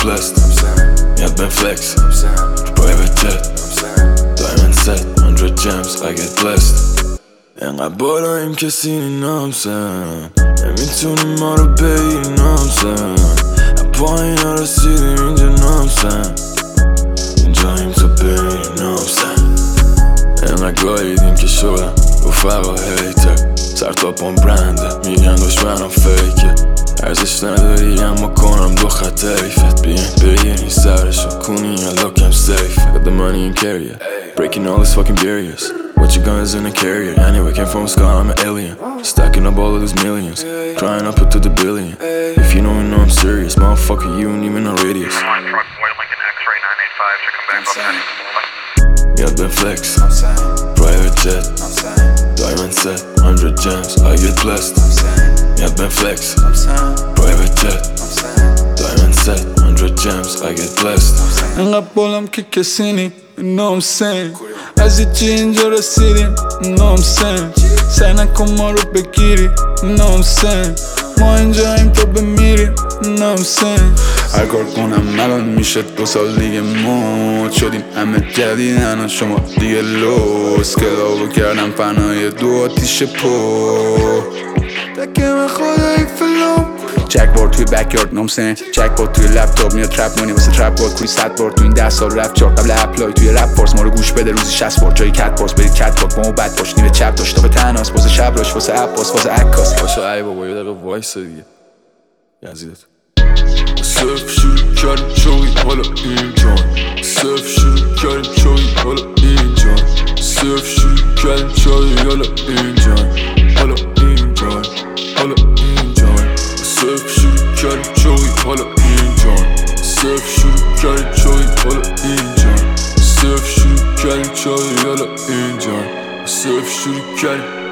blessed. Yeah, been flex. Private jet. Diamond set. 100 gems. I get blessed. انقدر بالاییم که سینی نامسن نمیتونیم ما رو بگیری نامسن پایین ها رسیدیم اینجا نامسن اینجاییم تا ببینی نامسن انقدر گاییدیم که شدم رفقا هیتر سر تا پام برنده میگن دشمنم فیکه ارزش نداری اما کنم دو خط حیفت بیاین بگیرین سرشو کنی یا لوکم سیف Got the money and carry it Breaking all this fucking barriers What you guns in a carrier Anyway, came from a sky, I'm an alien Stacking up all of these millions Trying up it to the billion If you know me, know I'm serious Motherfucker, you ain't even know radius Yeah, been flex Private jet Diamond set 100 gems I get blessed Yeah, been flex Private jet Diamond set 100 gems I get blessed انقدر بالم که کسی نی نامسن از هیچی اینجا رسیدیم نامسن سعی نکن ما رو بگیری نامسن ما اینجاییم تا بمیریم نامسن هر کار کنم الان میشه 2 سال دیگه موت شدیم همه جدیدن و شما دیگه لوس کلابو کردم فنای 2 آتیش پو تکم خدایی فلوم چک بورد توی بکیارد نامسن چک بورد توی لپتاپ میاد ترپ مونی واسه ترپ بورد کوی 100 بورد تو این 10 سال رفت چارت قبل اپلای توی رپ فورس ما رو گوش بده روزی 60 بورد جای کت پورس برید کت بورد با ما بد باش نیمه چپ داشت تا به تناس واسه شب راش واسه عباس واسه عکاس باشه ای بابا یه دقیقه وایسا دیگه یزیدت صرف شروع کردیم چوی حالا اینجان صرف شروع کردیم چوی حالا اینجان صرف شروع کردیم چوی حالا اینجان حالا اینجان حالا اینجان صرف شروع کردیم چوی حالا اینجان صرف شروع کردیم چوی حالا اینجان صرف شروع کردیم چوی حالا اینجان صرف شروع کردیم